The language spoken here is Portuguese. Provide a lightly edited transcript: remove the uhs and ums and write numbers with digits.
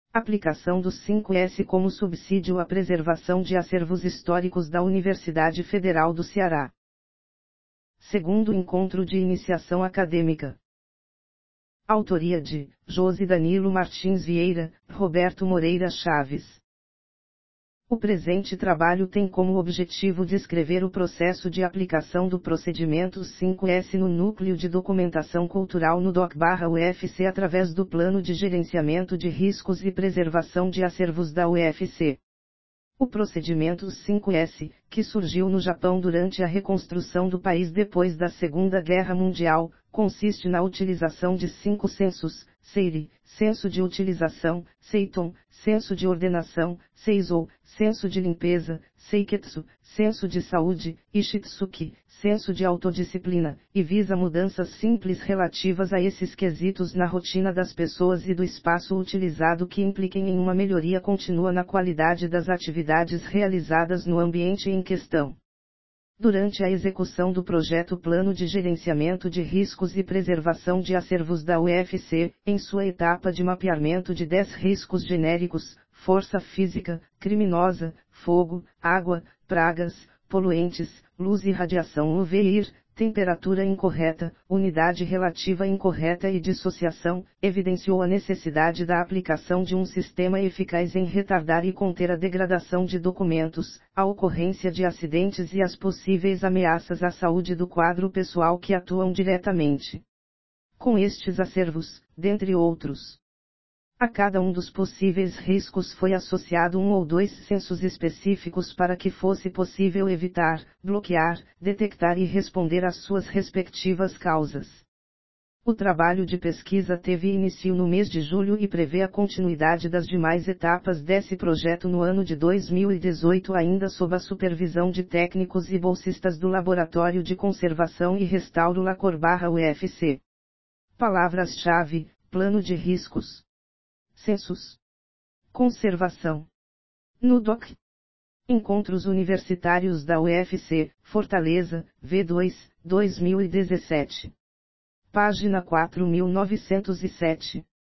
Aplicação dos 5S como subsídio à preservação de acervos históricos da Universidade Federal do Ceará. Segundo encontro de iniciação acadêmica. Autoria de Josi Danilo Martins Vieira, Roberto Moreira Chaves. O presente trabalho tem como objetivo descrever o processo de aplicação do procedimento 5S no Núcleo de Documentação Cultural no DOC/UFC através do Plano de Gerenciamento de Riscos e Preservação de Acervos da UFC. O procedimento 5S, que surgiu no Japão durante a reconstrução do país depois da Segunda Guerra Mundial, consiste na utilização de 5 censos: Seiri, censo de utilização; Seiton, censo de ordenação; Seizou, censo de limpeza; Seiketsu, censo de saúde; e Shitsuki, censo de autodisciplina, e visa mudanças simples relativas a esses quesitos na rotina das pessoas e do espaço utilizado que impliquem em uma melhoria contínua na qualidade das atividades realizadas no ambiente em questão. Durante a execução do projeto Plano de Gerenciamento de Riscos e Preservação de Acervos da UFC, em sua etapa de mapeamento de 10 riscos genéricos: força física, criminosa, fogo, água, pragas, poluentes, luz e radiação UV-IR, temperatura incorreta, unidade relativa incorreta e dissociação, evidenciou a necessidade da aplicação de um sistema eficaz em retardar e conter a degradação de documentos, a ocorrência de acidentes e as possíveis ameaças à saúde do quadro pessoal que atuam diretamente com estes acervos, dentre outros. A cada um dos possíveis riscos foi associado um ou 2 censos específicos para que fosse possível evitar, bloquear, detectar e responder às suas respectivas causas. O trabalho de pesquisa teve início no mês de julho e prevê a continuidade das demais etapas desse projeto no ano de 2018, ainda sob a supervisão de técnicos e bolsistas do Laboratório de Conservação e Restauro LACOR/UFC. Palavras-chave: plano de riscos, censos, conservação. No DOC. Encontros Universitários da UFC, Fortaleza, V2, 2017. Página 4907.